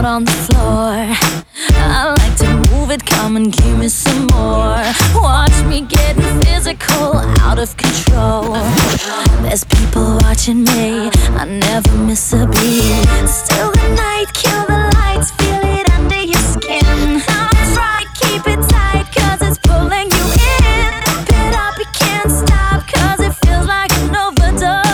out on the floor. I like to move it, come and give me some more. Watch me getting physical, out of control. There's people watching me, I never miss a beat. Still the night, kill the lights, feel it under your skin. That's right, keep it tight, cause it's pulling you in. Pump it up, you can't stop, cause it feels like an overdose.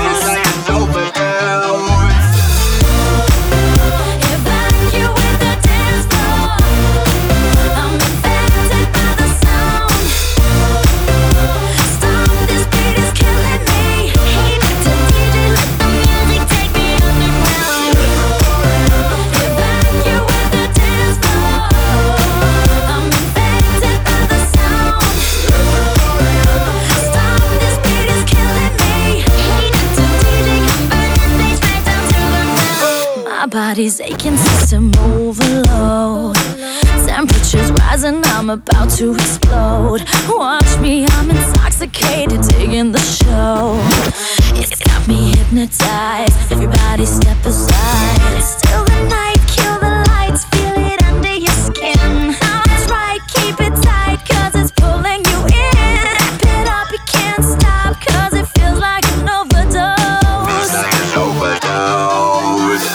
My body's aching, system overload. Temperature's rising, I'm about to explode. Watch me, I'm intoxicated, digging the show. It's got me hypnotized, everybody step aside. It's still the night, kill the lights, feel it under your skin. That's right, keep it tight, cause it's pulling you in. Wrap it up, you can't stop, cause it feels like an overdose. Like an overdose.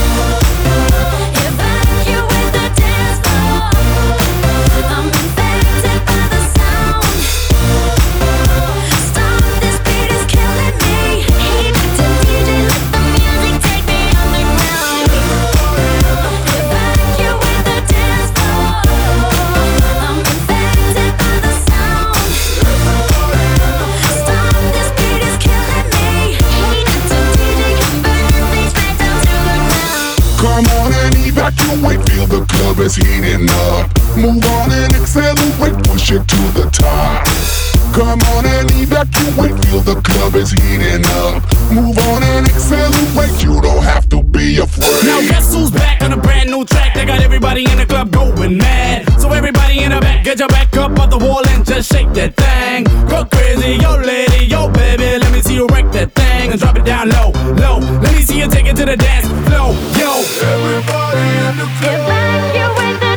Come on and evacuate, feel the club is heating up. Move on and accelerate, push it to the top. Come on and evacuate, feel the club is heating up. Move on and accelerate, you don't have to be afraid. Now guess who's back on a brand new track? They got everybody in the club going mad. So everybody in the back, get your back up off the wall and just shake that thing. Go crazy, yo lady, yo baby, let me see you wreck that thing and drop it down low, low. Let me see you take it to the dance floor, yo. Everybody in the club. Evacuate the